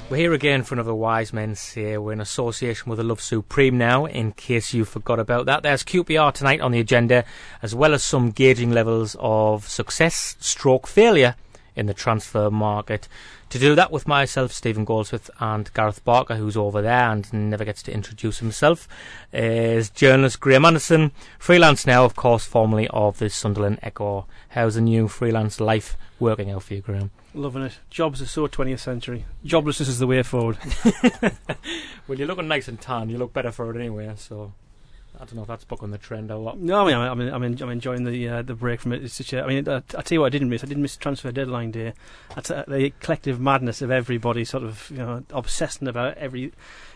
We're here again for another Wise Men Say. We're in association with the Love Supreme now, in case you forgot about that. There's QPR tonight on the agenda, as well as some gauging levels of success stroke failure in the transfer market. To do that with myself, Stephen Goldsmith, and Gareth Barker, who's over there and never gets to introduce himself, is journalist Graham Anderson, freelance now, of course, formerly of the Sunderland Echo. How's the new freelance life working out for you, Graham? Loving it. Jobs are so 20th century. Joblessness is the way forward. Well, you're looking nice and tan. You look better for it anyway, so I don't know if that's bucking the trend or what. No, I'm enjoying the break from it. It's such a, I tell you what I didn't miss. I didn't miss transfer deadline day. That's the collective madness of everybody sort of, obsessing about every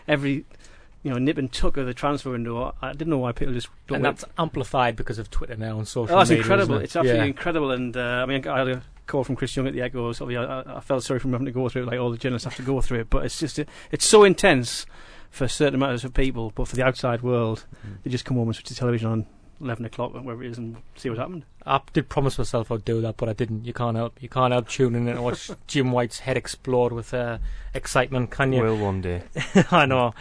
nip and tuck of the transfer window. I didn't know why people just don't. And that's amplified because of Twitter now and social media. Oh, that's incredible. It's absolutely yeah. incredible. And I had a call from Chris Young at the Echo. So I felt sorry for him having to go through it, like all the journalists have to go through it. But it's just it's so intense for certain amounts of people, but for the outside world, they just come home and switch the television on 11 o'clock, wherever it is, and see what happened. I did promise myself I'd do that, but I didn't. You can't help tuning in and watch Jim White's head explode with excitement, can you? Will one day. I know.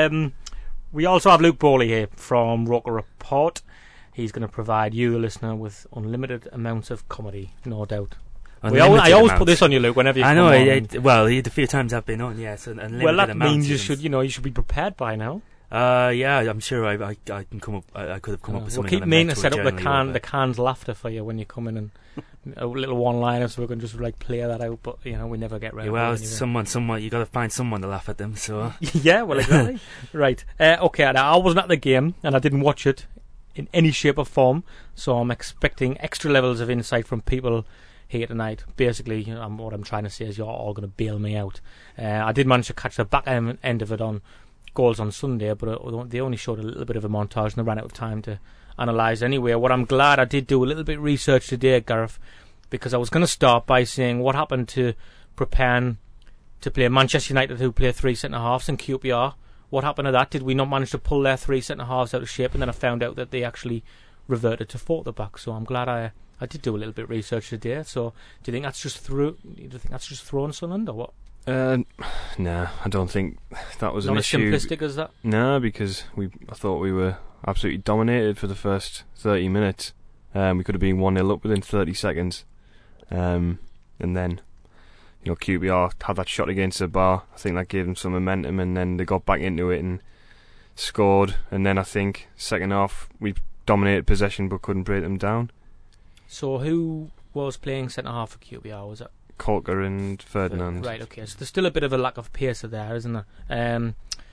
We also have Luke Bowley here from Roker Report. He's going to provide you, the listener, with unlimited amounts of comedy, no doubt. I always put this on you, Luke, whenever you come on. The few times I've been on, yes. Well, that means you should be prepared by now. Yeah, I'm sure I can come up. I could have come up with something. We'll keep meaning to set up the canned laughter for you when you come in, and a little one-liner, so we can just play that out. But we never get around. Well, to it anyway. someone you got to find someone to laugh at them. So yeah, well, exactly. Right. Okay. Now, I wasn't at the game, and I didn't watch it in any shape or form, so I'm expecting extra levels of insight from people here tonight. Basically, what I'm trying to say is you're all going to bail me out. I did manage to catch the back end of it on Goals on Sunday, but they only showed a little bit of a montage and they ran out of time to analyse anyway. What I'm glad I did do a little bit of research today, Gareth, because I was going to start by saying what happened to preparing to play Manchester United, who play three centre-halves, and QPR. What happened to that? Did we not manage to pull their three centre-halves out of shape? And then I found out that they actually reverted to four at the back. So I'm glad I did do a little bit of research today. So do you think that's just thrown Sunderland or what? No, I don't think that was an issue. Not as simplistic as that? No, because I thought we were absolutely dominated for the first 30 minutes. We could have been 1-0 up within 30 seconds. And then, QPR had that shot against the bar. I think that gave them some momentum, and then they got back into it and scored. And then I think second half we dominated possession but couldn't break them down. So who was playing centre half for QPR? Was it Colker and Ferdinand? Right, okay. So there's still a bit of a lack of pace there, isn't there?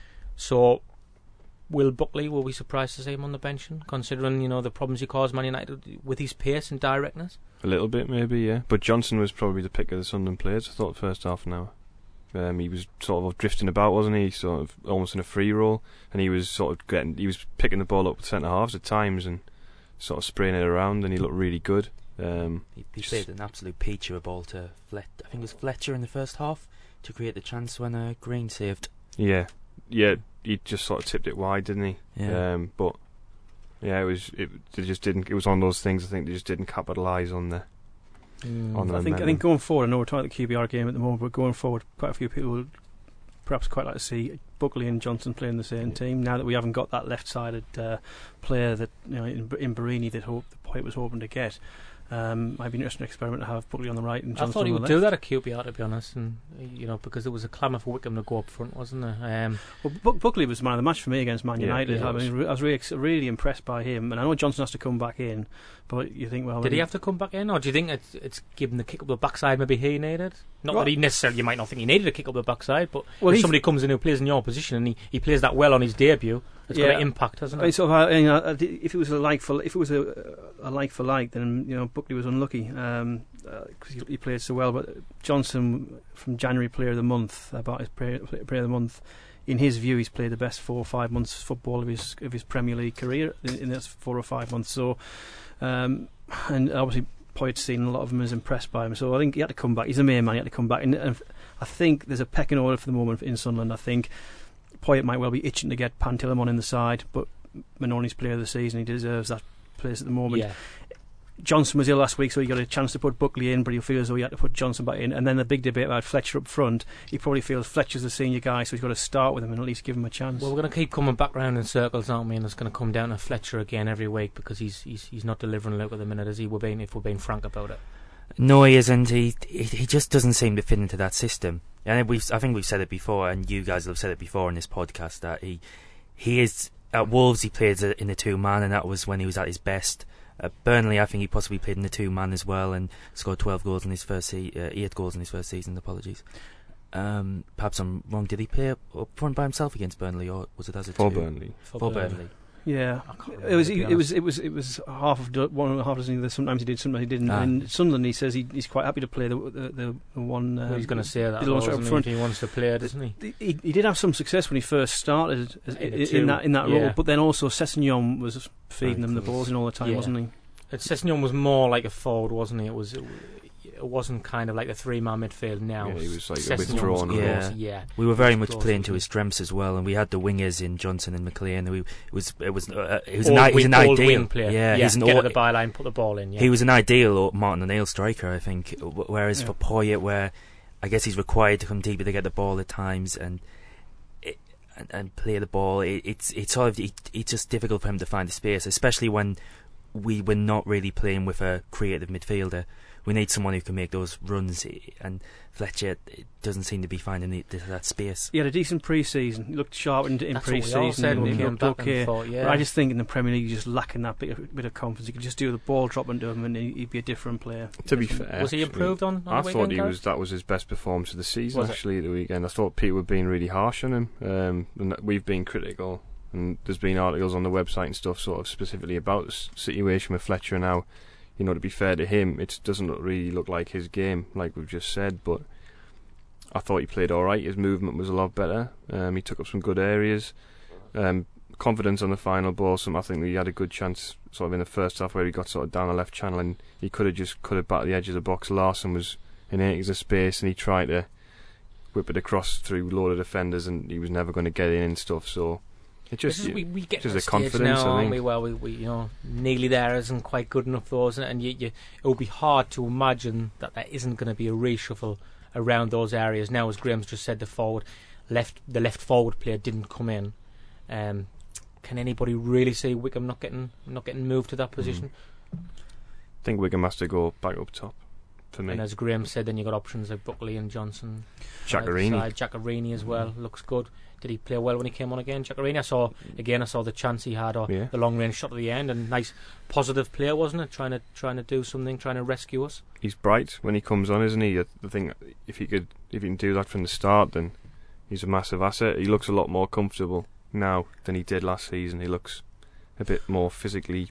So Will Buckley, were we surprised to see him on the bench, considering the problems he caused Man United with his pace and directness? A little bit, maybe, yeah. But Johnson was probably the pick of the Sunderland players, I thought, the first half an hour. He was sort of drifting about, wasn't he? Sort of almost in a free roll, and he was he was picking the ball up with centre halves at times and sort of spraying it around, and he looked really good. He played an absolute peach of a ball to I think it was Fletcher in the first half to create the chance when Green saved. Yeah, he just sort of tipped it wide, didn't he? Yeah. But yeah, they just didn't. It was one of those things. I think they just didn't capitalise on the. I think going forward, I know we're talking about the QPR game at the moment, but going forward, quite a few people would perhaps quite like to see Buckley and Johnson playing the same team. Now that we haven't got that left-sided player that in Barini that Poyet was hoping to get. Might be an interesting experiment to have Buckley on the right and Johnson on the left. I thought he would do that at QPR, to be honest, and because there was a clamour for Wickham to go up front, wasn't there? Well, Buckley was man of the match for me against Man United. Yeah, I was really impressed by him, and I know Johnson has to come back in, but you think, well, did he have to come back in, or do you think it's given the kick up the backside maybe he needed? Not that he necessarily, you might not think he needed a kick up the backside, but if somebody comes in who plays in your position and he plays that well on his debut, it's got an impact, hasn't it? If it was a like for like, then Buckley was unlucky because he played so well. But Johnson, from January Player of the Month, about his Player of the Month, in his view, he's played the best 4 or 5 months of football of his Premier League career in those 4 or 5 months. So, and obviously Poyet's seen a lot of them, is impressed by him. So I think he had to come back. He's the main man. He had to come back, and I think there's a pecking order for the moment in Sunderland. I think Poyet might well be itching to get Pantilimon in the side, but Manoni's Player of the Season. He deserves that place at the moment. Yeah. Johnson was ill last week, so he got a chance to put Buckley in, but he feels as though he had to put Johnson back in. And then the big debate about Fletcher up front, he probably feels Fletcher's the senior guy, so he's got to start with him and at least give him a chance. Well, we're going to keep coming back round in circles, aren't we? And it's going to come down to Fletcher again every week because he's not delivering look at the minute, is he? If we're being frank about it. No, he isn't. He just doesn't seem to fit into that system. And I think we've said it before, and you guys have said it before in this podcast, that he is at Wolves. He played in the 2-man, and that was when he was at his best. At Burnley, I think he possibly played in the 2-man as well, and scored 12 goals in his first 8 goals in his first season. Apologies. Perhaps I'm wrong. Did he play up front by himself against Burnley, or was it as a For two? Burnley. For Burnley. Yeah, it was half of one and a half dozen. Sometimes he did, sometimes he didn't. And in Sunderland, he says he's quite happy to play the one. Well, he's going to say that the though, up front. He wants to play it, doesn't he? He did have some success when he first started in that role, but then also Sessegnon was feeding them the balls in all the time, wasn't he? Sessegnon was more like a forward, wasn't he? It wasn't kind of like the 3-man midfield now. Yeah, he was like Sessegnon withdrawn. Yeah. We were very much playing to his strengths as well, and we had the wingers in Johnson and McLean. He was an ideal player. Yeah, he's get to the byline, put the ball in. Yeah. He was an ideal Martin O'Neill striker, I think. Whereas for Poyet, where I guess he's required to come deeper to get the ball at times and play the ball, it's just difficult for him to find the space, especially when we were not really playing with a creative midfielder. We need someone who can make those runs, and Fletcher doesn't seem to be finding that space. He had a decent pre-season. He looked sharp in pre-season. And he looked okay. Thought, but I just think in the Premier League, he's just lacking that bit of confidence. He could just do the ball drop into him, and he'd be a different player. To be fair, was he improved on I the thought weekend, that was his best performance of the season. Was actually, the weekend, I thought people were being really harsh on him. And we've been critical, and there's been articles on the website and stuff, sort of specifically about the situation with Fletcher and how, to be fair to him, it doesn't really look like his game, like we've just said, but I thought he played alright. His movement was a lot better. He took up some good areas. Confidence on the final ball, I think he had a good chance sort of in the first half where he got sort of down the left channel and he could have just cut it back at the edge of the box. Larson was in acres of space and he tried to whip it across through a load of defenders and he was never going to get in and stuff, so it just we get just to a confidence now, I aren't think. we? Well, we nearly there isn't quite good enough for us, and it would be hard to imagine that there isn't going to be a reshuffle around those areas now. As Graham's just said, the left forward player didn't come in. Can anybody really see Wickham not getting moved to that position? I think Wickham has to go back up top for me. And as Graham said, then you got options like Buckley and Johnson. Giaccherini as well looks good. Did he play well when he came on again? Giaccherini, I saw the chance he had, the long range shot at the end, and nice positive player, wasn't it? Trying to do something, trying to rescue us. He's bright when he comes on, isn't he? I think if he can do that from the start, then he's a massive asset. He looks a lot more comfortable now than he did last season. He looks a bit more physically,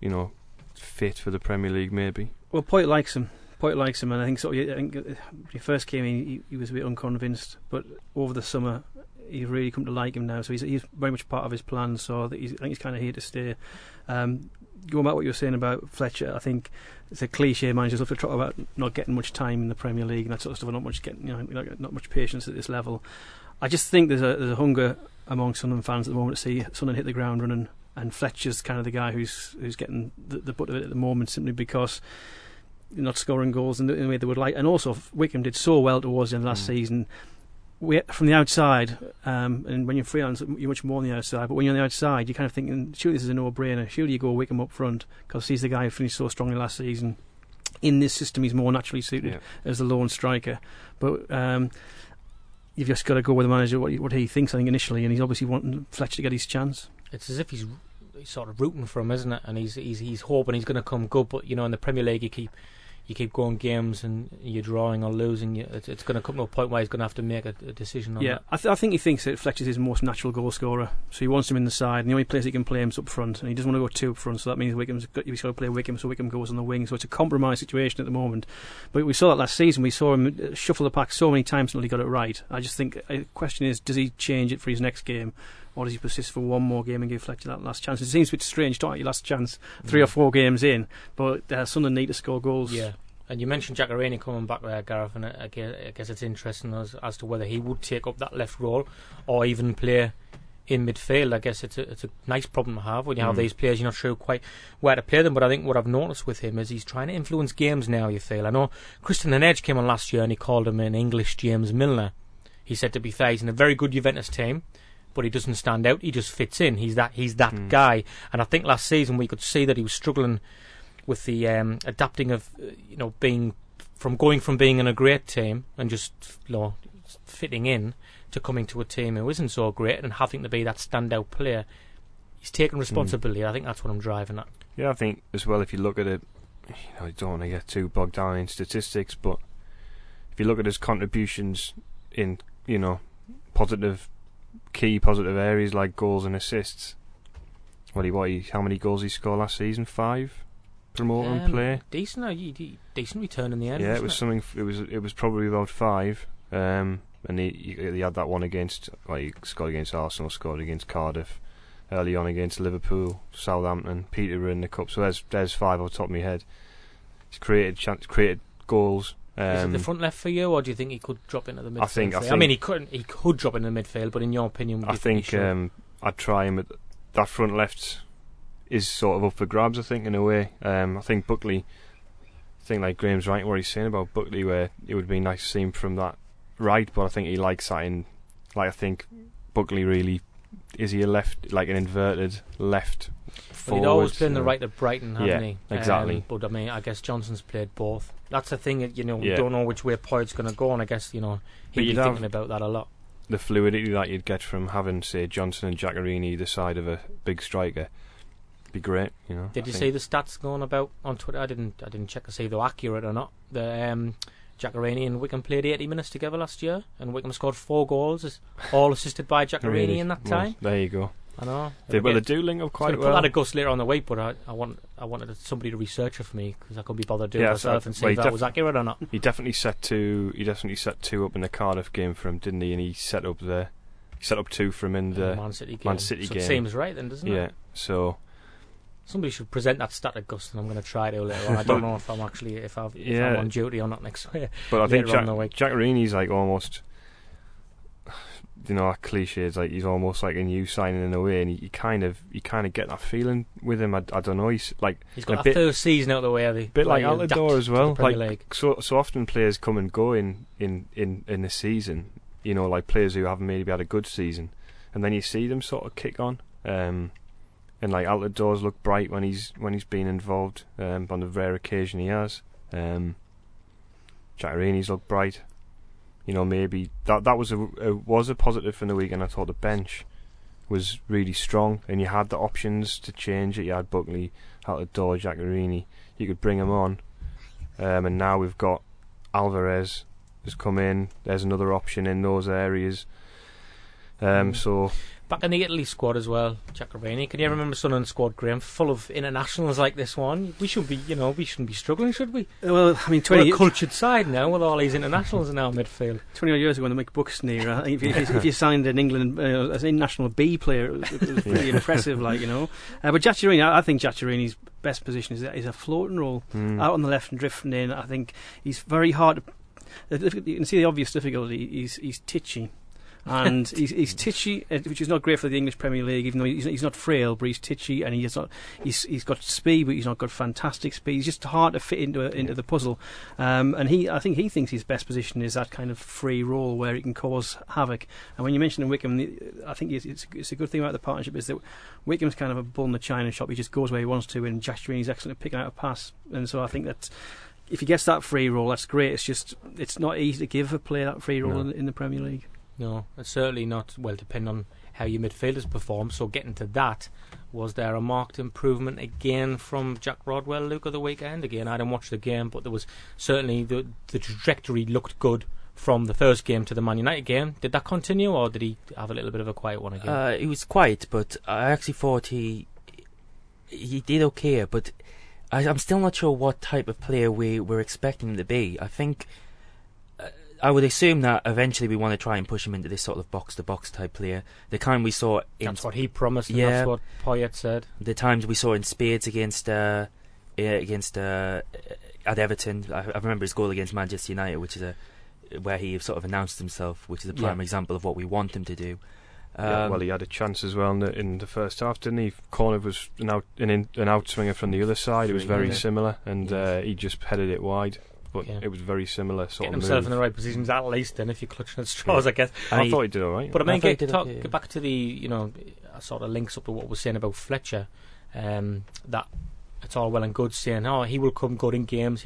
fit for the Premier League, maybe. Well, Poyet likes him, and I think so. I think when he first came in, he was a bit unconvinced, but over the summer, he's really come to like him now. So he's very much part of his plan. So I think he's kind of here to stay. Going back to what you were saying about Fletcher, I think it's a cliche. Managers love to talk about not getting much time in the Premier League and that sort of stuff, not much patience at this level. I just think there's a hunger among Sunderland fans at the moment to see Sunderland hit the ground running, and Fletcher's kind of the guy who's getting the butt of it at the moment, simply because they're not scoring goals in the way they would like. And also, Wickham did so well towards the end of last season. From the outside, and when you're freelance, you're much more on the outside. But when you're on the outside, you're kind of thinking, surely this is a no-brainer. Surely you go Wickham up front because he's the guy who finished so strongly last season. In this system, he's more naturally suited as the lone striker. But you've just got to go with the manager what he thinks, I think, initially, and he's obviously wanting Fletcher to get his chance. It's as if he's sort of rooting for him, isn't it? And he's hoping he's going to come good. But in the Premier League, you keep going games and you're drawing or losing. It's going to come to a point where he's going to have to make a decision on that. I think he thinks that Fletcher's his most natural goal scorer, so he wants him in the side, and the only place he can play him is up front, and he doesn't want to go two up front, so that means he's got to play Wickham, so Wickham goes on the wing. So it's a compromise situation at the moment. But we saw that last season. We saw him shuffle the pack so many times until he got it right. I just think the question is, does he change it for his next game, or does he persist for one more game and give Fletcher that last chance? It seems a bit strange to your last chance 3 or 4 games in, but Sunderland need to score goals. Yeah. And you mentioned Giaccherini coming back there, Gareth, and I guess it's interesting as to whether he would take up that left role or even play in midfield. I guess it's a nice problem to have when you have these players. You're not sure quite where to play them. But I think what I've noticed with him is he's trying to influence games now. You feel. I know Christian Edge came on last year and he called him an English James Milner. He said, to be fair, he's in a very good Juventus team, but he doesn't stand out. He just fits in. He's that guy. And I think last season we could see that he was struggling with the adapting of going from being in a great team and just fitting in to coming to a team who isn't so great and having to be that standout player. He's taking responsibility. I think that's what I'm driving at. Yeah, I think as well, if you look at it, you don't want to get too bogged down in statistics, but if you look at his contributions in key positive areas like goals and assists, how many goals he scored last season? 5. Promote and play. Decent return in the end. Yeah, it was something. It was probably about 5. And he had that one against. He scored against Arsenal, scored against Cardiff, early on against Liverpool, Southampton, Peterborough in the cup. So there's 5 off the top of my head. He's created goals. Is it the front left for you, or do you think he could drop into the midfield? I mean, he could drop into the midfield, but in your opinion, I think I'd try him at that front left. Is sort of up for grabs, I think, in a way. I think Buckley. I think like Graham's right what he's saying about Buckley, where it would be nice to see him from that right, but I think he likes that in. Like I think Buckley really is he a left, like an inverted left forward. He'd always played in the right at Brighton, hasn't he? Exactly. But I mean, I guess Johnson's played both. That's the thing. We don't know which way Poyet's going to go, and I guess he'd be thinking about that a lot. The fluidity that you'd get from having, say, Johnson and Giaccherini either side of a big striker. Be great, Did you see the stats going about on Twitter? I didn't check to see if they were accurate or not. The Giaccherini and Wickham played 80 minutes together last year, and Wickham scored 4 goals, all assisted by Giaccherini really? in that time. Well, there you go. I know. They do link up quite well. Put that a Gus later on the week, but I wanted somebody to research it for me because I couldn't be bothered doing it myself and see if that was accurate or not. He definitely set 2 up in the Cardiff game for him, didn't he? And he set up 2 for him in the Man City game. game. It seems right then, doesn't it? Yeah. So. Somebody should present that stat at Gus, and I'm going to try it later on. I don't know if I'm on duty or not next week. But I think Giaccherini's like almost, that cliche is like he's almost like a new signing in a way, and you kind of get that feeling with him. I don't know. He's got that first season out of the way. A bit like Altidore as well. Like so often players come and go in the season. Like players who haven't maybe had a good season, and then you see them sort of kick on. And like Altidore's look bright when he's been involved on the rare occasion he has. Giaccherini's look bright. Maybe that was a positive from the weekend. I thought the bench was really strong, and you had the options to change it. You had Buckley, Altidore, Giaccherini. You could bring them on, and now we've got Alvarez has come in. There's another option in those areas. So. Back in the Italy squad as well, Giaccherini. Can you remember Sunderland squad, Graham, full of internationals like this one? We shouldn't be struggling, should we? Well, I mean, we're a cultured side now with all these internationals in our midfield. 20 odd years ago, when the McBooks near, if you signed an England as an international B player, it was pretty impressive, But Giaccherini, I think Giaccherini's best position is a floating role out on the left and drifting in. I think he's very hard to. You can see the obvious difficulty. He's titchy. And he's titchy, which is not great for the English Premier League. Even though he's not frail, but he's titchy, and he's got speed, but he's not got fantastic speed. He's just hard to fit into the puzzle. And I think he thinks his best position is that kind of free role where he can cause havoc. And when you mentioned Wickham, I think it's a good thing about the partnership is that Wickham's kind of a bull in the china shop. He just goes where he wants to, and Giaccherini's excellent at picking out a pass. And so I think that if he gets that free role, that's great. It's not easy to give a player that free role in the Premier League. No, it's certainly not. Well, depending on how your midfielders perform. So getting to that, was there a marked improvement again from Jack Rodwell, Luke, of the weekend? Again, I didn't watch the game, but there was certainly the trajectory looked good from the first game to the Man United game. Did that continue, or did he have a little bit of a quiet one again? He was quiet, but I actually thought he did okay, but I'm still not sure what type of player we were expecting him to be. I think I would assume that eventually we want to try and push him into this sort of box-to-box type player. The kind we saw that's what he promised, and that's what Poyet said. The times we saw in Spades against at Everton. I remember his goal against Manchester United, which is where he sort of announced himself, which is a prime example of what we want him to do. Well, he had a chance as well in the first half, didn't he? Corner was an outswinger from the other side. It was very similar, and he just headed it wide. But it was very similar sort Getting of himself move. in the right positions at least, then, if you're clutching at straws, I guess. I thought he did all right. But I mean, get back to the, sort of links up to what we're saying about Fletcher, that it's all well and good saying, he will come good in games,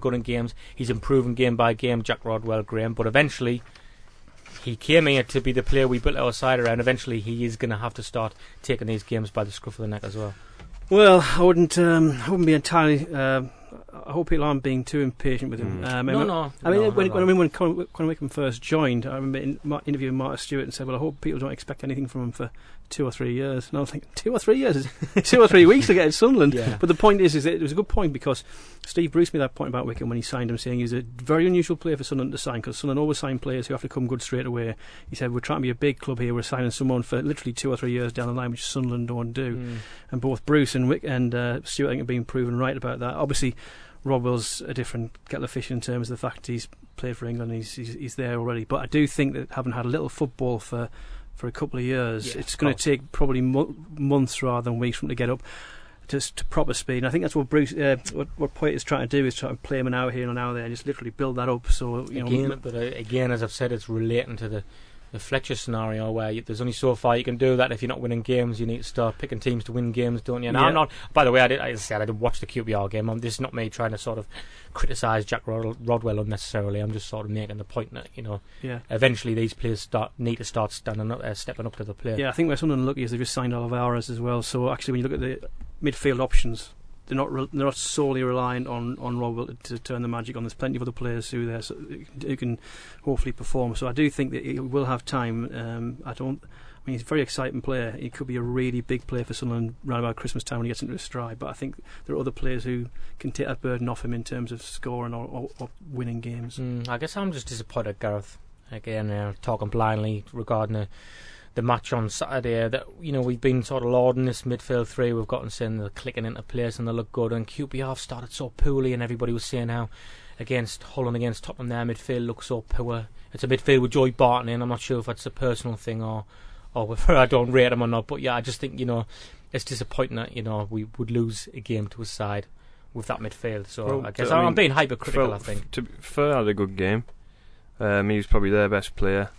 he's improving game by game, Jack Rodwell, Graham, but eventually he came here to be the player we built our side around. Eventually he is going to have to start taking these games by the scruff of the neck as well. Well, I wouldn't be entirely. I hope people aren't being too impatient with him. When Conor Wickham first joined, I remember interviewing Martha Stewart and said, "Well, I hope people don't expect anything from him for 2 or 3 years." And I was thinking, 2 or 3 years, 2 or 3 weeks to get at Sunderland. Yeah. But the point is that it was a good point, because Steve Bruce made that point about Wickham when he signed him, saying he was a very unusual player for Sunderland to sign, because Sunderland always sign players who have to come good straight away. He said, "We're trying to be a big club here. We're signing someone for literally 2 or 3 years down the line, which Sunderland don't do." And both Bruce and Stewart, I think, have been proven right about that. Obviously, Rodwell's a different kettle of fish in terms of the fact he's played for England. He's there already. But I do think that, having had a little football for a couple of years, it's going to take probably months rather than weeks for him to get up to proper speed. And I think that's what Bruce, what Poyet is trying to do, is try to play him an hour here and an hour there, and just literally build that up. So again, as I've said, it's relating to the Fletcher scenario, where there's only so far you can do that. If you're not winning games, you need to start picking teams to win games, don't you? And I'm not. By the way, I didn't watch the QPR game. This is not me trying to sort of criticise Jack Rodwell unnecessarily. I'm just sort of making the point that eventually these players need to start stepping up to the plate. Yeah, I think where Sunderland lucky is they've just signed Alvarez as well. So actually, when you look at the midfield options, they're not solely reliant on Rodwell to turn the magic on. There's plenty of other players who can hopefully perform. So I do think that he will have time. He's a very exciting player. He could be a really big player for Sunderland around about Christmas time when he gets into his stride. But I think there are other players who can take that burden off him in terms of scoring or winning games. I guess I'm just disappointed, Gareth. Again, talking blindly regarding the match on Saturday, that we've been sort of lauding this midfield three we've gotten, saying they're clicking into place and they look good, and QPR started so poorly, and everybody was saying how against Hull and against Tottenham their midfield looks so poor. It's a midfield with Joey Barton in. I'm not sure if that's a personal thing or whether I don't rate him or not, but I just think it's disappointing that we would lose a game to a side with that midfield. So I guess I'm being hypercritical. I think Fur had a good game. He was probably their best player.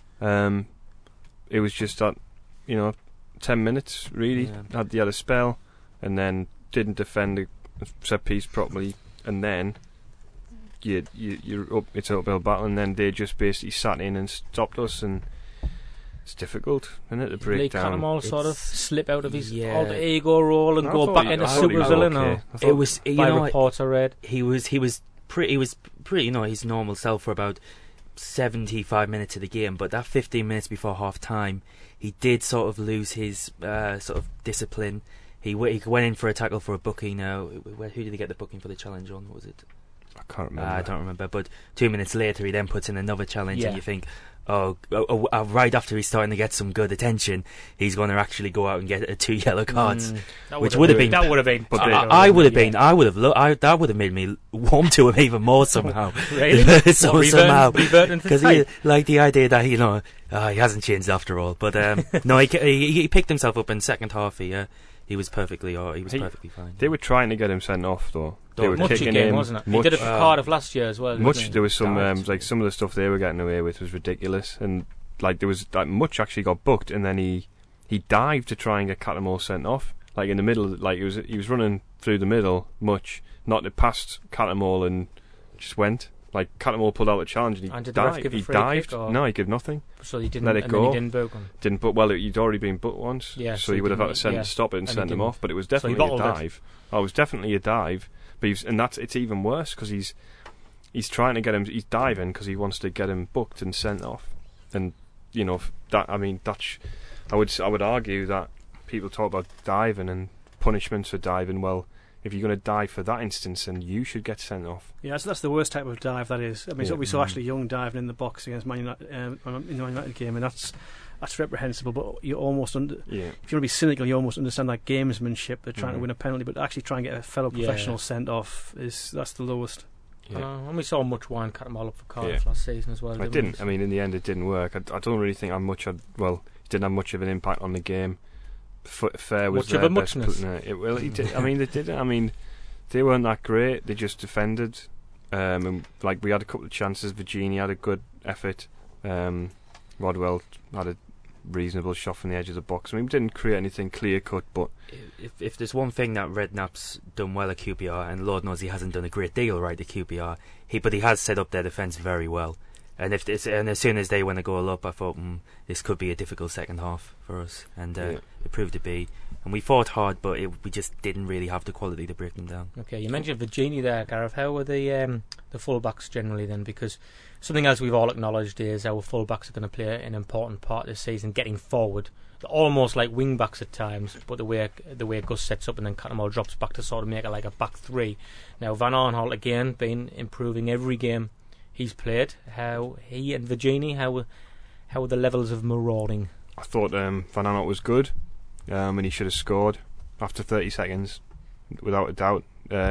It was just that, 10 minutes really. He had a spell, and then didn't defend a set piece properly, and then you're up. It's an uphill battle, and then they just basically sat in and stopped us, and it's difficult, isn't it, to break down? Can't all sort of slip out of his alter ego role and go back into super villain. Okay. It was by reports I read. He was pretty his normal self for about 75 minutes of the game, but that 15 minutes before half time, he did sort of lose his sort of discipline. He went in for a tackle for a booking. Who did he get the booking for the challenge on? What was it? I can't remember. I don't remember. But 2 minutes later, he then puts in another challenge, and you think, right after he's starting to get some good attention, he's going to actually go out and get 2 yellow cards, which would have been. That would have been. I would have been. I would have. That would have made me warm to him even more somehow. Really? Somehow, because he like the idea that he hasn't changed after all. But no, he picked himself up in second half. He was perfectly fine. They were trying to get him sent off though. They were much kicking again, him, wasn't it? He did it for Cardiff last year as well. There was some some of the stuff they were getting away with was ridiculous, and there was much actually got booked, and then he dived to try and get Cattermole sent off, in the middle, he was running through the middle, not past Cattermole, and just went. Cattermole pulled out the challenge and he dived. He dived. No, he gave nothing. So he didn't let it go. He didn't book him. Didn't book. Well, he'd already been booked once. Yeah, so he would have had to stop it and send him off. But it was definitely a dive. It was definitely a dive. But it's even worse because he's trying to get him. He's diving because he wants to get him booked and sent off. And I would argue that people talk about diving and punishments for diving. Well, if you're going to dive for that instance, then you should get sent off. Yeah, so that's the worst type of dive. That is. So we saw Ashley Young diving in the box against Man United in the Man United game, and that's reprehensible. But you almost if you want to be cynical, you almost understand that gamesmanship. They're trying to win a penalty, but actually try and get a fellow professional sent off that's the lowest. Yeah. And we saw much wine cut them all up for Cardiff last season as well. In the end, it didn't work. I don't really think I'm much. He didn't have much of an impact on the game. Fair was Much of their a best. muchness. Well, he did. I mean, they didn't. I mean, they weren't that great. They just defended. And like we had a couple of chances. Virginia had a good effort. Rodwell had a reasonable shot from the edge of the box. I mean, we didn't create anything clear cut, but if there's one thing that Redknapp's done well at QPR, and Lord knows he hasn't done a great deal right at QPR, but he has set up their defence very well. And as soon as they went a goal up, I thought this could be a difficult second half for us, and it proved to be. And we fought hard, but we just didn't really have the quality to break them down. Okay, you mentioned Virginia there, Gareth. How were the fullbacks generally then? Because something else we've all acknowledged is our fullbacks are going to play an important part this season, getting forward. They're almost like wing backs at times, but the way Gus sets up and then Cattermole drops back to sort of make it like a back three. Now Van Aanholt again been improving every game he's played. How he and Virginia, how are the levels of marauding? I thought Van Aanholt was good, and he should have scored after 30 seconds, without a doubt.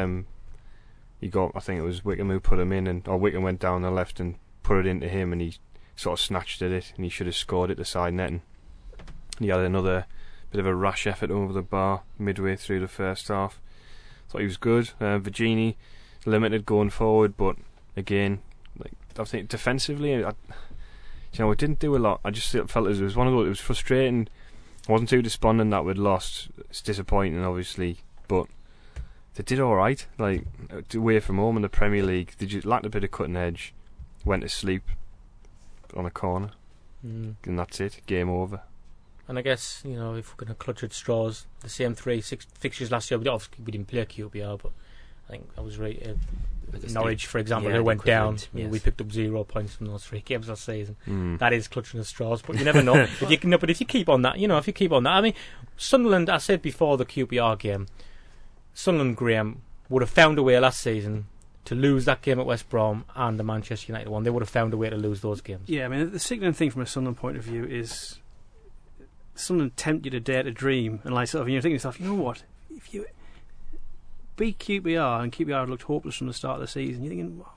I think it was Wickham who put him in, or Wickham went down the left and put it into him, and he sort of snatched at it, and he should have scored it to side netting. He had another bit of a rash effort over the bar midway through the first half. Thought he was good. Virginia limited going forward, but again, I think defensively, it didn't do a lot. I just felt it was one of those. It was frustrating. I wasn't too despondent that we'd lost. It's disappointing, obviously, but they did all right. Like away from home in the Premier League, they just lacked a bit of cutting edge. Went to sleep on a corner, and that's it. Game over. And I guess, if we're going to clutch at straws, the same 3-6 fixtures last year, we didn't play QPR, but I think I was right. Norwich, for example, who went down, we picked up 0 points from those 3 games last season. That is clutching at straws, but you never know. But if you keep on that, I mean, Sunderland, I said before the QPR game, Sunderland, Graham, would have found a way last season to lose that game at West Brom and the Manchester United one. They would have found a way to lose those games. Yeah, I mean, the sickening thing from a Sunderland point of view is Sunderland tempt you to dare to dream, and you're thinking to yourself, you know what, if you beat QPR, and QPR had looked hopeless from the start of the season, you're thinking, wow,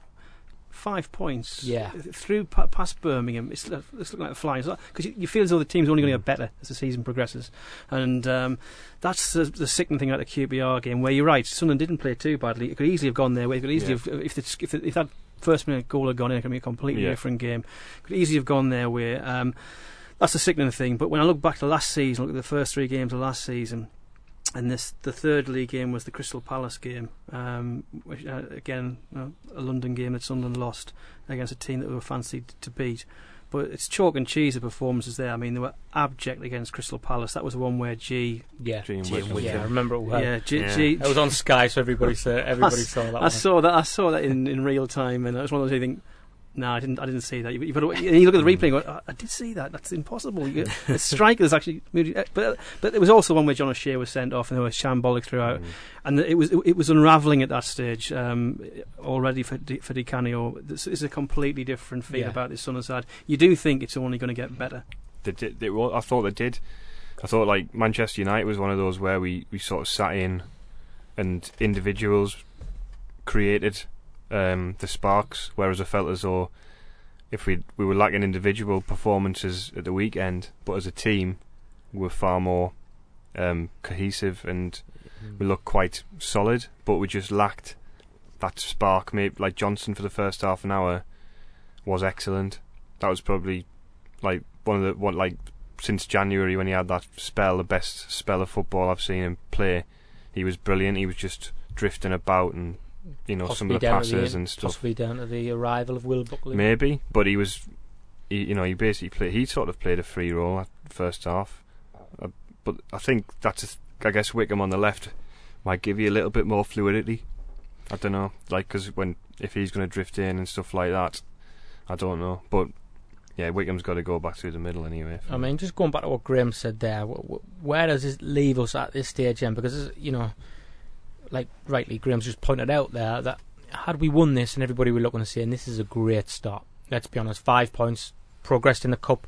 5 points through past Birmingham, it's looking like a flying, because you feel as though the team's only going to get better as the season progresses, and that's the sickening thing about the QPR game, where you're right, Sunderland didn't play too badly. It could easily have gone their way. It could easily have, if that first minute goal had gone in, it could be a completely different game. It could easily have gone their way. That's the sickening thing. But when I look back to last season, look at the first 3 games of last season, and the third league game was the Crystal Palace game, which again a London game that Sunderland lost against a team that we were fancied to beat. But it's chalk and cheese, the performances there. I mean, they were abject against Crystal Palace. That was the one where G I remember it well. G. It was on Sky, so everybody saw that. I saw that in real time, and it was one of those things. No, I didn't see that. You look at the replay and go, I did see that. That's impossible. The strikers actually moved. But there was also one where John O'Shea was sent off and there was shambolic throughout. And it was unravelling at that stage already for Di Canio. This is a completely different feel about this Sunderland side. You do think it's only going to get better. I thought they did. I thought like Manchester United was one of those where we sort of sat in and individuals created the sparks, whereas I felt as though if we were lacking individual performances at the weekend, but as a team we were far more cohesive and we looked quite solid, but we just lacked that spark. Maybe like Johnson for the first half an hour was excellent. That was probably like since January when he had that spell, the best spell of football I've seen him play. He was brilliant. He was just drifting about and some of the passes and stuff. Possibly down to the arrival of Will Buckley. Maybe, but he basically played. He sort of played a free role at first half. But I think I guess Wickham on the left might give you a little bit more fluidity. I don't know, because if he's going to drift in and stuff like that, I don't know. But yeah, Wickham's got to go back through the middle anyway. I mean, just going back to what Graham said there, where does this leave us at this stage, Em? Because like rightly Graham's just pointed out there that had we won this and everybody were looking to saying this is a great start, let's be honest, 5 points, progressed in the cup,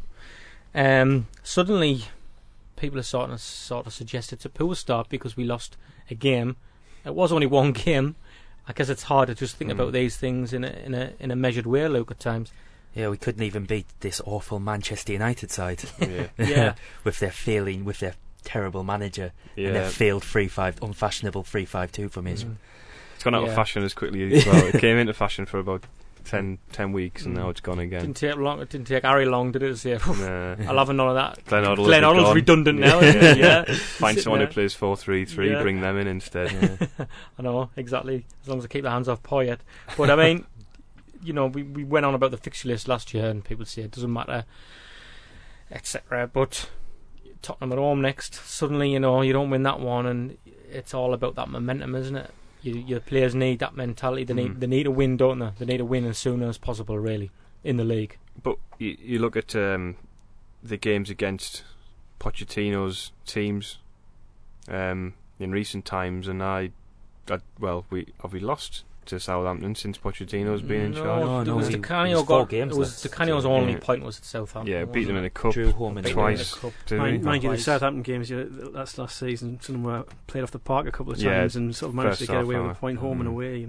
suddenly people are sort of suggested it's a poor start because we lost a game. It was only one game. I guess it's hard to just think about these things in a measured way, Luke, at times. Yeah, we couldn't even beat this awful Manchester United side. Yeah. Yeah. with their terrible manager and their failed 3-5, unfashionable 3-5-2 formation. It's gone out of Yeah. fashion as quickly as well. It came into fashion for about 10 weeks, and now it's gone again. It didn't take Harry long, did it, to say, Nah. I'll have none of that. Glenn Glenn Hoddle's gone. redundant now, isn't he? Yeah. Find Sitting someone who there. plays 4-3-3, Yeah. bring them in instead. I know, exactly. As long as I keep the hands off Poyet. But I mean, we went on about the fixture list last year, and people say it doesn't matter, etc. But Tottenham at home next, suddenly, you don't win that one, and it's all about that momentum, isn't it? Your players need that mentality. They need to win, don't they? They need to win as soon as possible, really, in the league. But you look at the games against Pochettino's teams in recent times, and have we lost to Southampton since Pochettino's been in charge? It was it Canio was 4 games It was left. Di Canio's only Yeah. point was at Southampton. Yeah, beat them in a cup Drew home and Beat them in a twice. cup. didn't we? Mind you, the Twice. Southampton games last season, some of them were played off the park a couple of Yeah, times and sort of managed to first get away half with a hour. point home and away.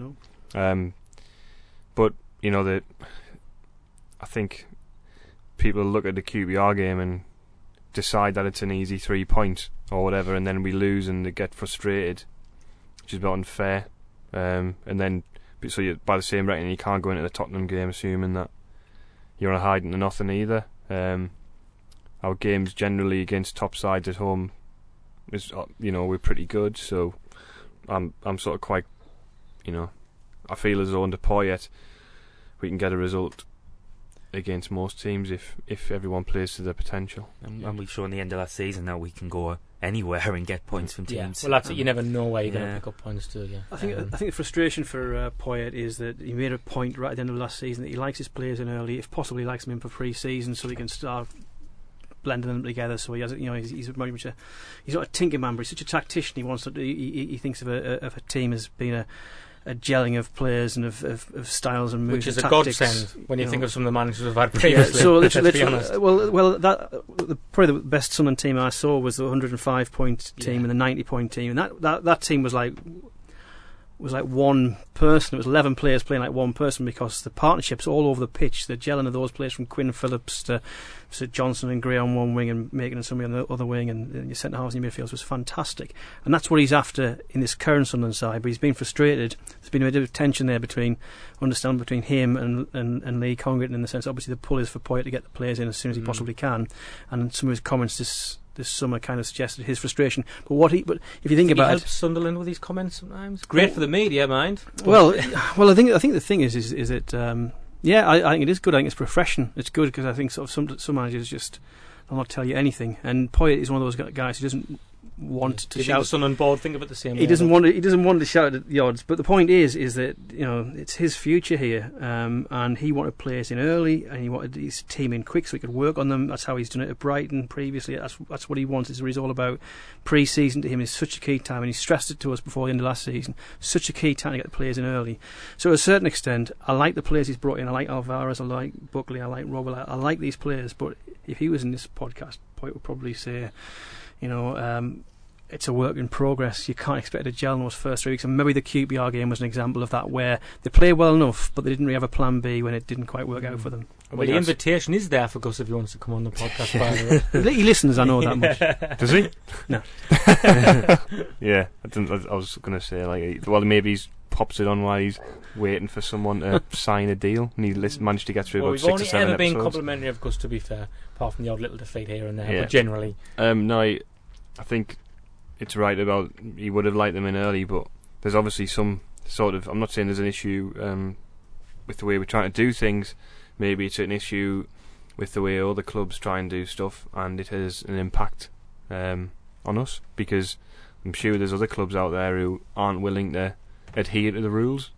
But I think people look at the QPR game and decide that it's an easy 3 point or whatever, and then we lose and they get frustrated, which is a bit unfair. And then, by the same reckoning, you can't go into the Tottenham game assuming that you're on a hiding to nothing either. Our games generally against top sides at home is, we're pretty good. So I'm sort of quite, I feel as though under Poyet we can get a result against most teams if everyone plays to their potential. And we've shown the end of last season that we can go anywhere and get points from Yeah. teams. Well, that's it. You never know where you're going Yeah. to pick up points, do you? I think the frustration for Poyet is that he made a point right at the end of last season that he likes his players in early, if possible, he likes them in for pre-season so he can start blending them together. So he has, he's very much he's not a tinker man, but he's such a tactician. He wants to. He thinks of a team as being a gelling of players and of styles and moves, Which is and a tactics, godsend when you think know. of some of the managers we've had Yeah, previously. so let's be literally, honest. probably the best Sunderland team I saw was the 105-point team Yeah. and the 90-point team, and that team was like one person. It was 11 players playing like one person because the partnerships all over the pitch, the gelling of those players from Quinn Phillips to Johnson and Gray on one wing and Macon and somebody on the other wing, and your centre halves and your midfields was fantastic. And that's what he's after in this current Sunderland side. But he's been frustrated. There's been a bit of tension there between him and Lee Congratton, in the sense obviously the pull is for Poyet to get the players in as soon as he possibly can. And some of his comments this summer kind of suggested his frustration. But if you think He about helps it, Sunderland with these comments sometimes. Great for the media, mind. well, I think the thing is that I think it is good. I think it's refreshing. It's good because I think sort of some managers just will not tell you anything, and Poyet is one of those guys who doesn't want to Do you think shout. the Sunderland board think of it the same way? He doesn't want to shout at the odds. But the point is that it's his future here, and he wanted players in early, and he wanted his team in quick so he could work on them. That's how he's done it at Brighton previously. That's what he wants. It's what he's all about. Pre-season to him is such a key time, and he stressed it to us before the end of last season. Such a key time to get the players in early. So to a certain extent, I like the players he's brought in. I like Alvarez. I like Buckley. I like Robert. I like these players. But if he was in this podcast, Poyet would probably say, it's a work in progress. You can't expect to gel in those first 3 weeks. And maybe the QPR game was an example of that, where they play well enough, but they didn't really have a plan B when it didn't quite work out for them. Well, the invitation is there for Gus if he wants to come on the podcast. By the way. He listens, I know that much. Does he? No. Yeah, I was going to say maybe he's pops it on while he's waiting for someone to sign a deal, and he managed to get through Well, about we've 6 or only 7 ever been episodes. complimentary of Gus, to be fair, apart from the odd little defeat here and there. Yeah. But generally, No, I think it's right about he would have liked them in early, but there's obviously some sort of, I'm not saying there's an issue with the way we're trying to do things. Maybe it's an issue with the way other clubs try and do stuff, and it has an impact on us, because I'm sure there's other clubs out there who aren't willing to adhere to the rules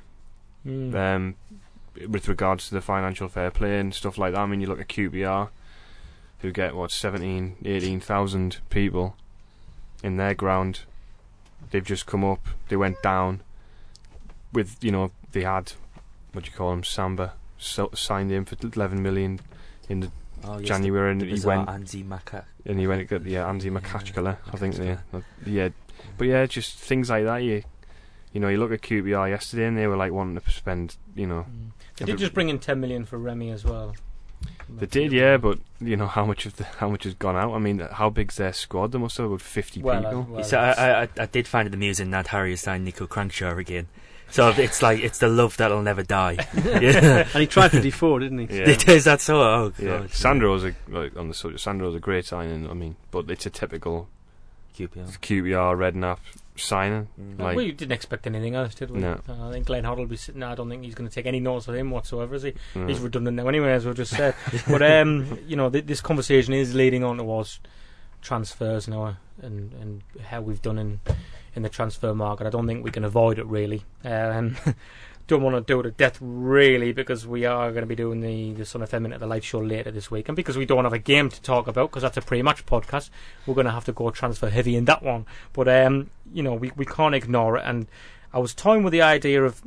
with regards to the financial fair play and stuff like that. I mean, you look at QPR, who get 18,000 people in their ground. They've just come up, they went down with, they had, Samba signed him for 11 million in the January, and he went Andy Maca. and he went and got Andy Makachkala, I think. But just things like that. You look at QPR yesterday, and they were like wanting to spend, They did just bring in 10 million for Remy as well. They did, yeah, but you know how much has gone out. I mean, how big's their squad? They must have about 50 people. So I did find it amusing that Harry has signed Nico Crankshaw again. So it's like it's the love that'll never die. Yeah. And he tried for Defoe, didn't he? Yeah. Is that so? Oh, yeah. God. Sandro's on the subject. Sandro's a great signing. I mean, but it's a typical QPR Redknapp signing. We didn't expect anything else, did we? No. I think Glenn Hoddle will be sitting there. I don't think he's going to take any notice of him whatsoever, is he? He's redundant now anyway, as we just said. But this conversation is leading on towards transfers now and how we've done in the transfer market. I don't think we can avoid it really. Don't want to do it to death really, because we are going to be doing the Son FM Minute, the live show later this week, and because we don't have a game to talk about because that's a pre-match podcast, we're going to have to go transfer heavy in that one. But we can't ignore it, and I was toying with the idea of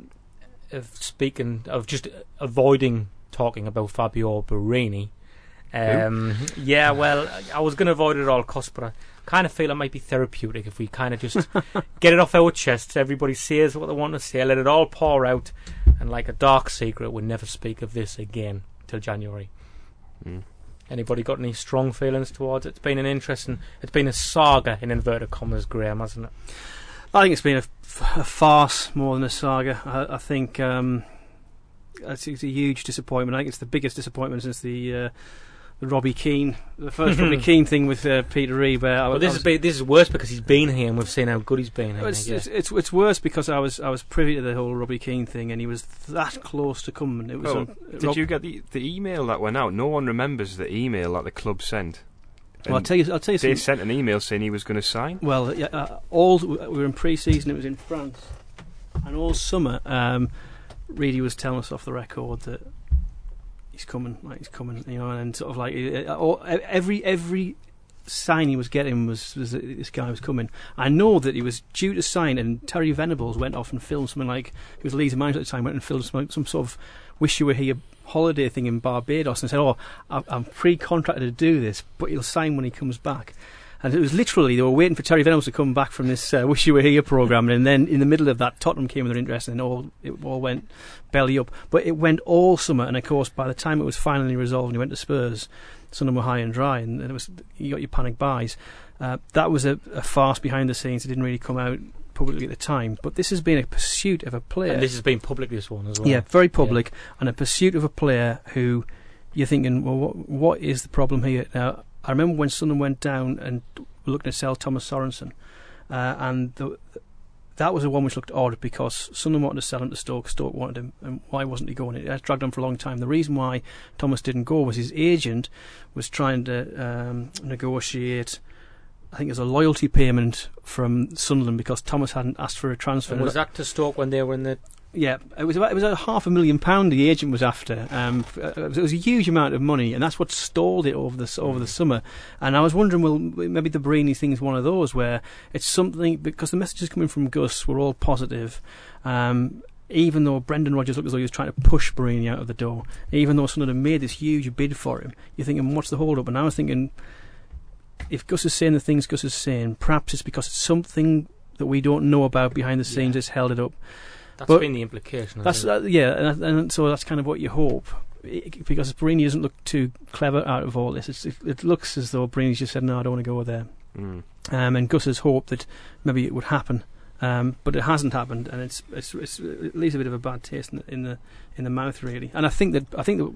just avoiding talking about Fabio Borini. Yeah, well, I was going to avoid it at all costs, but I kind of feel it might be therapeutic if we kind of just get it off our chests. Everybody says what they want to say, let it all pour out, and like a dark secret, we'll never speak of this again till January. Anybody got any strong feelings towards it? It's been a saga in inverted commas, Graham, hasn't it? I think it's been a farce more than a saga. I think it's a huge disappointment. I think it's the biggest disappointment since the Robbie Keane, the first Robbie Keane thing with Peter Reeve. This is worse because he's been here and we've seen how good he's been. It's worse because I was privy to the whole Robbie Keane thing, and he was that close to coming. It was. Did you get the email that went out? No one remembers the email that the club sent. Well, I'll tell you. They sent an email saying he was going to sign. Well, we were in pre-season. It was in France, and all summer, Reedy was telling us off the record that he's coming, and sort of like every sign he was getting was that this guy was coming. I know that he was due to sign, and Terry Venables went off and filmed something like, he was Leeds manager at the time, went and filmed some sort of wish you were here holiday thing in Barbados, and said, I'm pre-contracted to do this, but he'll sign when he comes back. And it was literally, they were waiting for Terry Venables to come back from this Wish You Were Here programme, and then in the middle of that, Tottenham came with their interest, and it all went belly up. But it went all summer, and of course, by the time it was finally resolved and he went to Spurs, Sunderland were high and dry, and you got your panic buys. That was a farce behind the scenes. It didn't really come out publicly at the time, but this has been a pursuit of a player. And this has been public, this one as well. Yeah, very public, and a pursuit of a player who you're thinking, well, what is the problem here? Now, I remember when Sunderland went down and were looking to sell Thomas Sorensen, and that was the one which looked odd because Sunderland wanted to sell him to Stoke, Stoke wanted him, and why wasn't he going? It dragged on for a long time. The reason why Thomas didn't go was his agent was trying to negotiate, I think, it was a loyalty payment from Sunderland because Thomas hadn't asked for a transfer. And was that to Stoke when they were in the... Yeah, it was a £500,000 the agent was after. It was a huge amount of money, and that's what stalled it over the summer. And I was wondering, well, maybe the Borini thing is one of those where it's something, because the messages coming from Gus were all positive. Even though Brendan Rodgers looked as though he was trying to push Borini out of the door, even though Sunderland had made this huge bid for him, you're thinking, what's the hold up? And I was thinking, if Gus is saying the things Gus is saying, perhaps it's because it's something that we don't know about behind the scenes that's held it up. That's been the implication. And so that's kind of what you hope, because Borini doesn't look too clever out of all this. It looks as though Borini's just said, no, I don't want to go there. And Gus has hoped that maybe it would happen, but it hasn't happened, and it leaves a bit of a bad taste in the mouth, really. And I think that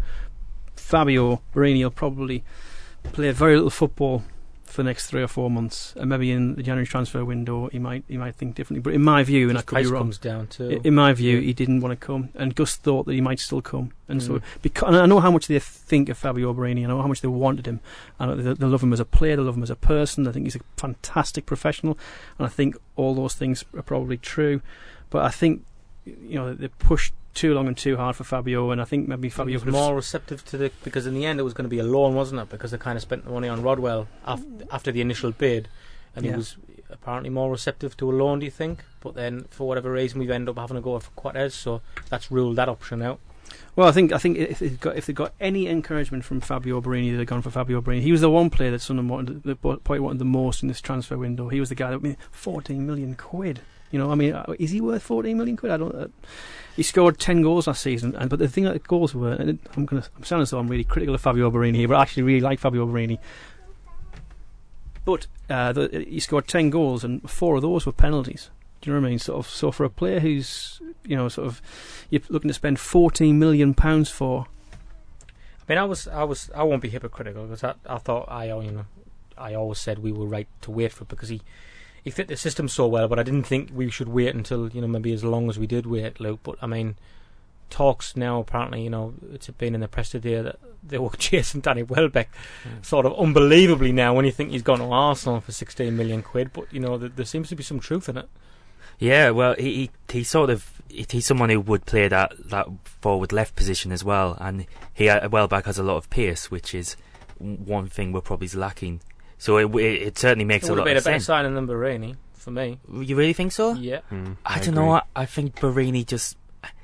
Fabio Borini will probably play very little football for the next 3 or 4 months, and maybe in the January transfer window he might think differently. But in my view, and I could be wrong, comes down to, in my view, he didn't want to come, and Gus thought that he might still come, and so and I know how much they think of Fabio Borini, I know how much they wanted him, and they love him as a player, they love him as a person. I think he's a fantastic professional, and I think all those things are probably true. But I think they pushed too long and too hard for Fabio, and I think maybe Fabio was more receptive to because in the end it was going to be a loan, wasn't it? Because they kind of spent the money on Rodwell after the initial bid, and he was apparently more receptive to a loan, do you think? But then for whatever reason we've ended up having to go for Cortez, so that's ruled that option out. Well, I think if they got any encouragement from Fabio Borini, they'd have gone for Fabio Borini. He was the one player that Sunderland wanted the most in this transfer window. He was the guy that made 14 million quid. You know, I mean, is he worth 14 million quid? I don't. He scored 10 goals last season, but the thing that the goals were, and I'm sounding as though I'm really critical of Fabio Borini here, but I actually really like Fabio Borini. But he scored 10 goals, and 4 of those were penalties. Do you know what I mean? So for a player who's, you know, sort of, you're looking to spend £14 million for. I mean, I won't be hypocritical because I thought I always said we were right to wait for it because he fit the system so well, but I didn't think we should wait until, you know, maybe as long as we did wait, Luke. But I mean, talks now apparently, you know, it's been in the press today that they were chasing Danny Welbeck, sort of unbelievably now when you think he's gone to Arsenal for 16 million quid. But you know, there seems to be some truth in it. Yeah, well, he's someone who would play that forward left position as well, and Welbeck has a lot of pace, which is one thing we're probably lacking. So it certainly makes a lot of sense. It would have been a better signing than Borini for me. You really think so? Yeah. I don't know. I think Borini just.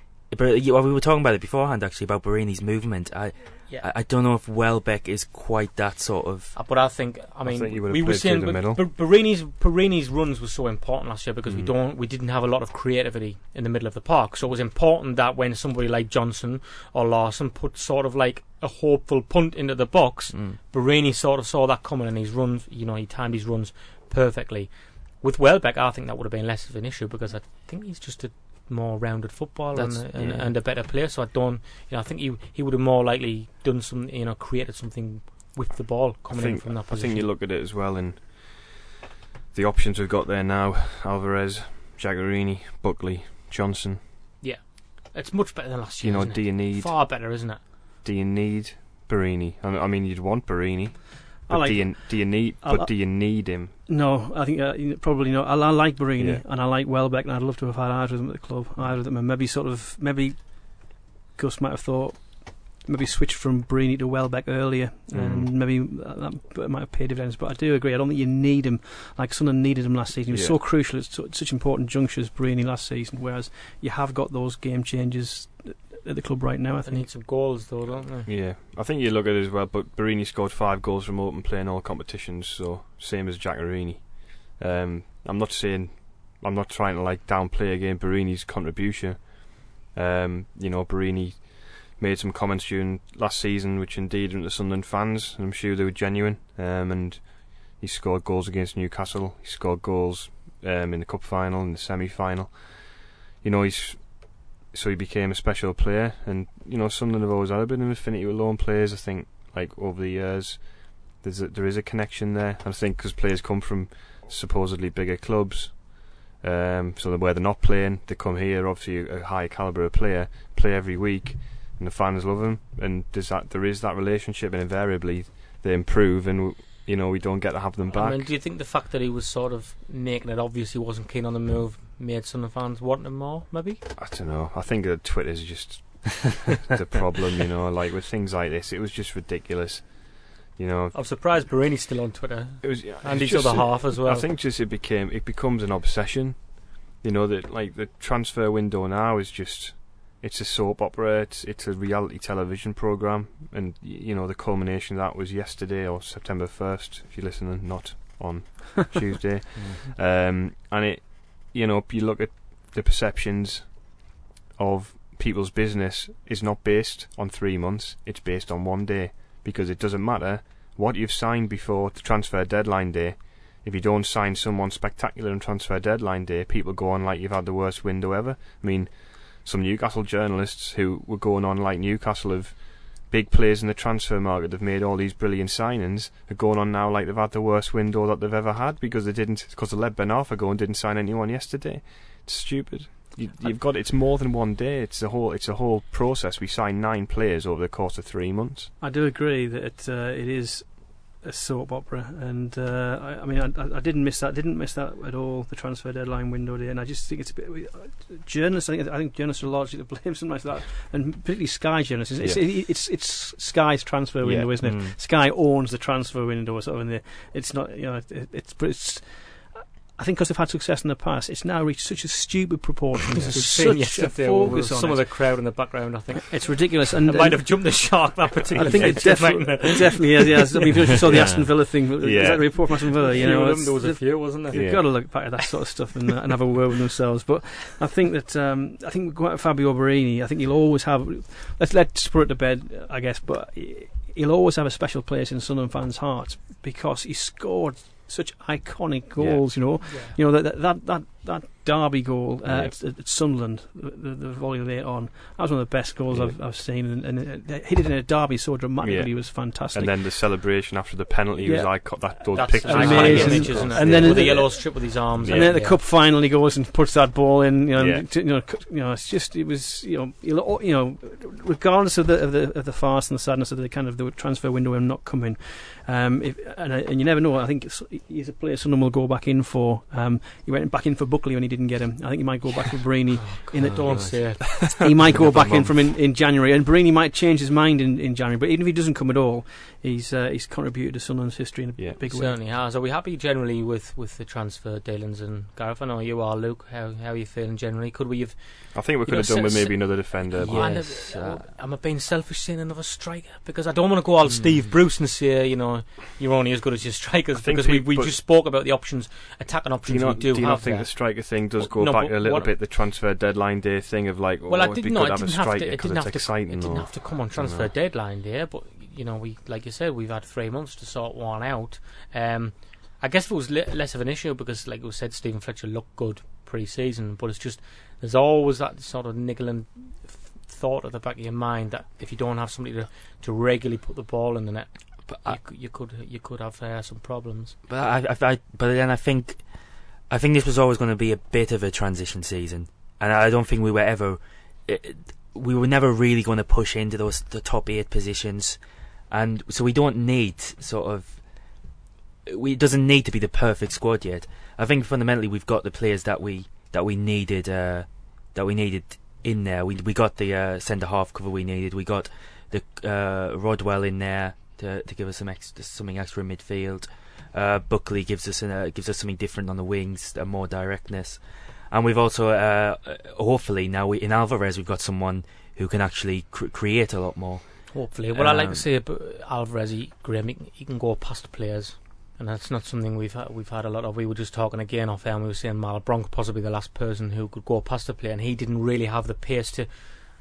We were talking about it beforehand, actually, about Borini's movement. I don't know if Welbeck is quite that sort of. But I think we were saying Borini's runs were so important last year because we didn't have a lot of creativity in the middle of the park. So it was important that when somebody like Johnson or Larson put sort of like a hopeful punt into the box, Borini sort of saw that coming, and his runs, you know, he timed his runs perfectly. With Welbeck, I think that would have been less of an issue because I think he's just a more rounded footballer and a better player. So I think he would have more likely done some, you know, created something with the ball coming in from that position. I think you look at it as well, and the options we've got there now: Alvarez, Giaccherini, Buckley, Johnson. Yeah, it's much better than last year. You know, isn't do it? you need far better, isn't it? Do you need Borini? I mean, you'd want Borini. But do you need him? No, I think probably not. I like Borini and I like Welbeck, and I'd love to have had either of them at the club. Either of them, and maybe Gus might have thought maybe switch from Borini to Welbeck earlier, and maybe that might have paid dividends. But I do agree. I don't think you need him like Sunderland needed him last season. He was so crucial at such important junctures, Borini last season. Whereas you have got those game changers at the club right now. I think they need some goals though, don't they? Yeah, I think you look at it as well. But Borini scored 5 goals from open play in all competitions, so same as Giaccherini. I'm not trying to like downplay again Borini's contribution. You know, Borini made some comments during last season which endeared the Sunderland fans, and I'm sure they were genuine. And he scored goals against Newcastle. He scored goals in the cup final, in the semi-final. You know, so he became a special player, and you know, Sunderland have always had a bit of an affinity with lone players. I think, like over the years, there is a connection there. And I think because players come from supposedly bigger clubs, so where they're not playing, they come here. Obviously, a high calibre of player play every week, and the fans love them. And there is that relationship, and invariably they improve, and you know, we don't get to have them back. I mean, do you think the fact that he was sort of making it obvious he wasn't keen on the move made Sunderland fans want him more, maybe? I don't know. I think that Twitter's just the problem, you know, like with things like this, it was just ridiculous. You know, I'm surprised Borini's still on Twitter. And his other half as well. I think just it becomes an obsession. You know, that like the transfer window now is just, it's a soap opera, it's a reality television programme, and you know, the culmination of that was yesterday, or September 1st, if you're listening, not on Tuesday. And it, you know, you look at the perceptions of people's business is not based on 3 months, it's based on 1 day, because it doesn't matter what you've signed before the transfer deadline day. If you don't sign someone spectacular on transfer deadline day, people go on like you've had the worst window ever. I mean, some Newcastle journalists who were going on like Newcastle have big players in the transfer market, they've made all these brilliant signings, are going on now like they've had the worst window that they've ever had because they let Ben Arthur go and didn't sign anyone yesterday. It's stupid. You've got, it's more than 1 day. It's a whole process. We signed 9 players over the course of 3 months. I do agree that it is a soap opera, and I mean, I didn't miss that. Didn't miss that at all. The transfer deadline window day, and I just think it's a bit journalists. I think journalists are largely to blame sometimes for that, and particularly Sky journalists. It's Sky's transfer window, isn't it? Sky owns the transfer window, sort of. It's not, you know, it's. I think because they've had success in the past, it's now reached such a stupid proportion. There's such a There focus was on some it. of the crowd in the background, I think. It's ridiculous. And I might have jumped the shark that particular I think it definitely is. Yes. I mean, if you saw the Aston Villa thing, is that a report from Aston Villa? You know, there was a few, wasn't there? They've got to look back at that sort of stuff and have a word with themselves. But I think that I think going at Fabio Borini, I think he'll always have. Let's put it to bed, I guess. But he'll always have a special place in Sunderland fans' hearts because he scored such iconic goals. You know that Derby goal at Sunderland, the volley late on. That was one of the best goals I've seen, and hit it in a Derby so dramatically. It was fantastic. And then the celebration after the penalty was those That's pictures, amazing. Isn't it? And then with the yellow strip with his arms, and then the cup final, he goes and puts that ball in. It's just it was regardless of the farce and the sadness of the kind of the transfer window and not coming. And you never know. I think he's a player someone will go back in for. He went back in for Buckley when he didn't get him. I think he might go back for Borini. Don't say it. He might go back in from in January, and Borini might change his mind in January. But even if he doesn't come at all, he's contributed to Sunderland's history in a big way. Certainly has. Are we happy generally with the transfer, Dalens and Gareth? I know you are, Luke. How are you feeling generally? Could we have? I think we could have done with maybe another defender. Yes. Am I being selfish saying another striker? Because I don't want to go all Steve Bruce and say, you're only as good as your strikers. Because we just spoke about the options, attacking options. Do you not think the striker thing does go back a little bit? The transfer deadline day thing of like, it'd be good to have a striker because it's exciting. It didn't have to come on transfer deadline day, but we, like you said, we've had 3 months to sort one out. I guess it was less of an issue because, like you said, Stephen Fletcher looked good pre-season, but it's just there's always that sort of niggling thought at the back of your mind that if you don't have somebody to regularly put the ball in the net, you could have some problems. But then I think this was always going to be a bit of a transition season, and I don't think we were never really going to push into the top 8 positions, and so we don't need it doesn't need to be the perfect squad yet. I think fundamentally we've got the players that we needed in there. We got the centre half cover we needed. We got the Rodwell in there to give us something extra in midfield. Buckley gives us something different on the wings, more directness, and we've also hopefully now in Alvarez we've got someone who can actually create a lot more. Hopefully, what I like to say about Alvarez, Graham, he can go past players. And that's not something we've had a lot of. We were just talking again off air, and we were saying Malbronk possibly the last person who could go past a player, and he didn't really have the pace to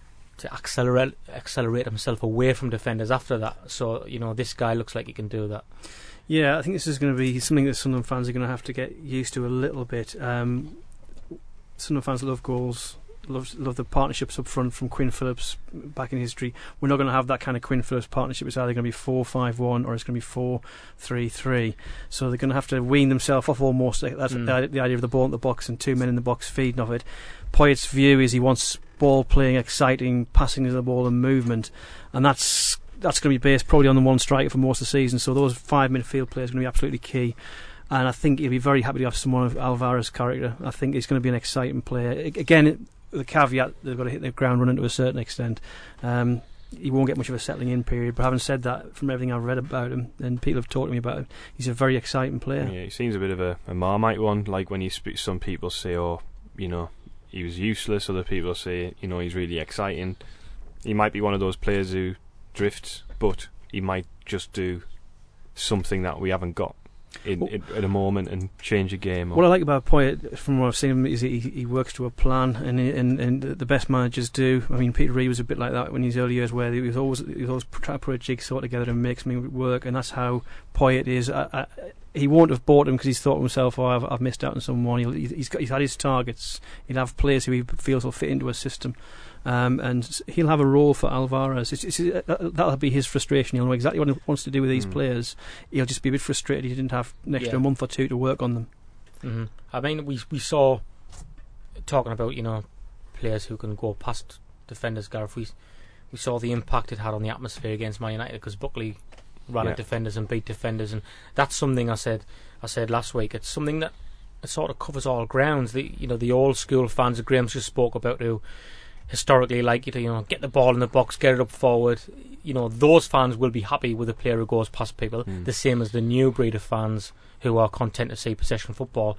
accelerate himself away from defenders after that. So this guy looks like he can do that. Yeah, I think this is going to be something that Sunderland fans are going to have to get used to a little bit. Sunderland fans love goals. Love the partnerships up front from Quinn Phillips back in history. We're not going to have that kind of Quinn Phillips partnership. It's either going to be 4-5-1 or it's going to be 4-3-3. So they're going to have to wean themselves off almost. That's the idea of the ball in the box and 2 men in the box feeding off it. Poyet's view is he wants ball playing, exciting, passing of the ball and movement, and that's going to be based probably on the one striker for most of the season. So those 5 midfield players are going to be absolutely key. And I think he'll be very happy to have someone of Alvarez's character. I think he's going to be an exciting player. Again, the caveat they've got to hit the ground running to a certain extent. He won't get much of a settling in period, but having said that, from everything I've read about him and people have talked to me about him, he's a very exciting player. Yeah, he seems a bit of a Marmite one. Like when you speak, some people say, he was useless. Other people say, he's really exciting. He might be one of those players who drifts, but he might just do something that we haven't got at a moment and change a game. What I like about Poyet, from what I've seen him, is he works to a plan, and the best managers do. I mean, Peter Reid was a bit like that in his early years, where he was always trying to put a jigsaw together and make something work, and that's how Poyet is. He won't have bought him because he's thought to himself, I've missed out on someone. He's had his targets. He'll have players who he feels will fit into a system. And he'll have a role for Alvarez. That'll be his frustration. He'll know exactly what he wants to do with these players. He'll just be a bit frustrated he didn't have an extra month or two to work on them. Mm-hmm. I mean, we saw, talking about players who can go past defenders, Gareth, we saw the impact it had on the atmosphere against Man United because Buckley ran at defenders and beat defenders, and that's something I said last week. It's something that it sort of covers all grounds. The old school fans that Graham's just spoke about who historically like to get the ball in the box, get it up forward. Those fans will be happy with a player who goes past people. The same as the new breed of fans who are content to see possession football.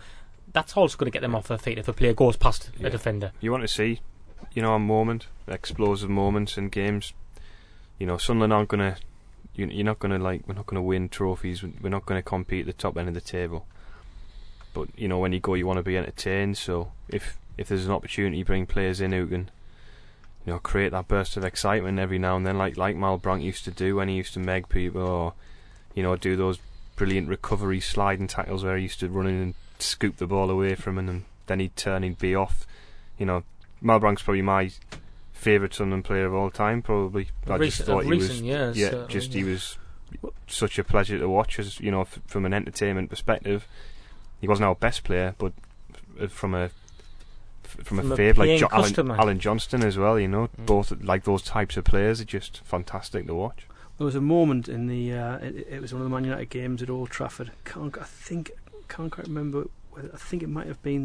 that's also going to get them off their feet if a player goes past a defender. You want to see, a moment, explosive moments in games. Sunderland aren't going to. You're not going to we're not going to win trophies. We're not going to compete at the top end of the table. But when you go, you want to be entertained. So if there's an opportunity, you bring players in who can, create that burst of excitement every now and then, like Malbranque used to do when he used to meg people, or do those brilliant recovery sliding tackles where he used to run in and scoop the ball away from him, and then he'd turn, he'd be off. Malbranque's probably my favourite Sunderland player of all time, probably. I just thought he was, he was such a pleasure to watch, as from an entertainment perspective. He wasn't our best player, but from a fave like Alan Johnston as well. Both like those types of players are just fantastic to watch. There was a moment in the it was one of the Man United games at Old Trafford. Can't quite remember. I think it might have been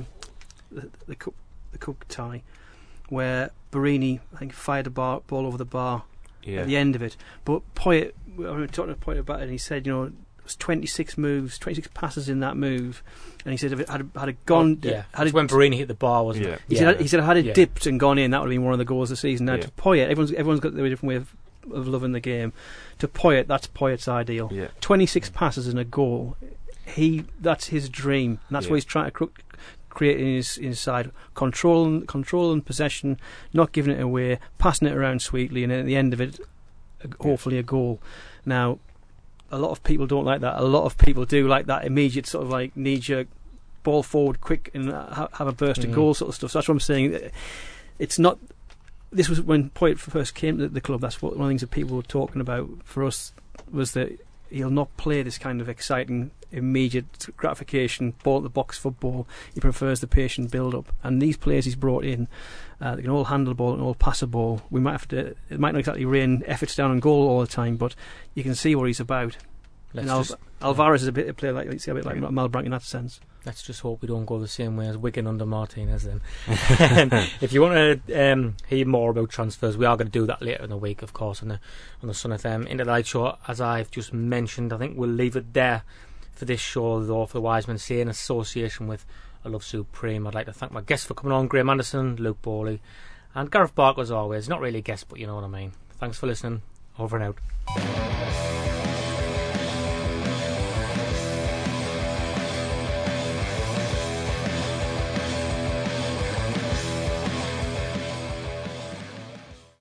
the cup tie, where Barini, I think, fired a ball over the bar at the end of it. But Poyet, I was talking to Poyet about it, and he said, it was 26 moves, 26 passes in that move, and he said if it had it gone, when Barini hit the bar, wasn't it? He said had it dipped and gone in, that would have been one of the goals of the season. Now to Poyet, everyone's got their different way of loving the game. To Poyet, that's Poyet's ideal. 26 passes and a goal. That's his dream, and that's what he's trying to create in his side. Controlling possession, not giving it away, passing it around sweetly, and at the end of it, hopefully a goal. Now, a lot of people don't like that. A lot of people do like that immediate sort of like knee-jerk ball forward quick and have a burst of goal sort of stuff. So that's what I'm saying. It's not. This was when Poyet first came to the club. That's one of the things that people were talking about for us, was that he'll not play this kind of exciting, immediate gratification, ball at the box football. He prefers the patient build-up. And these players he's brought in, they can all handle the ball and all pass the ball. We might have to. It might not exactly rain efforts down on goal all the time, but you can see what he's about. Alvarez is a player like Malbranque in that sense. Let's just hope we don't go the same way as Wigan under Martinez then. If you want to hear more about transfers, we are going to do that later in the week, of course, on the Sun FM Into the Light show. As I've just mentioned, I think we'll leave it there for this show, though, for the Wiseman Say, in association with A Love Supreme. I'd like to thank my guests for coming on, Graham Anderson, Luke Bowley, and Gareth Barker, as always. Not really a guest, but you know what I mean. Thanks for listening. Over and out.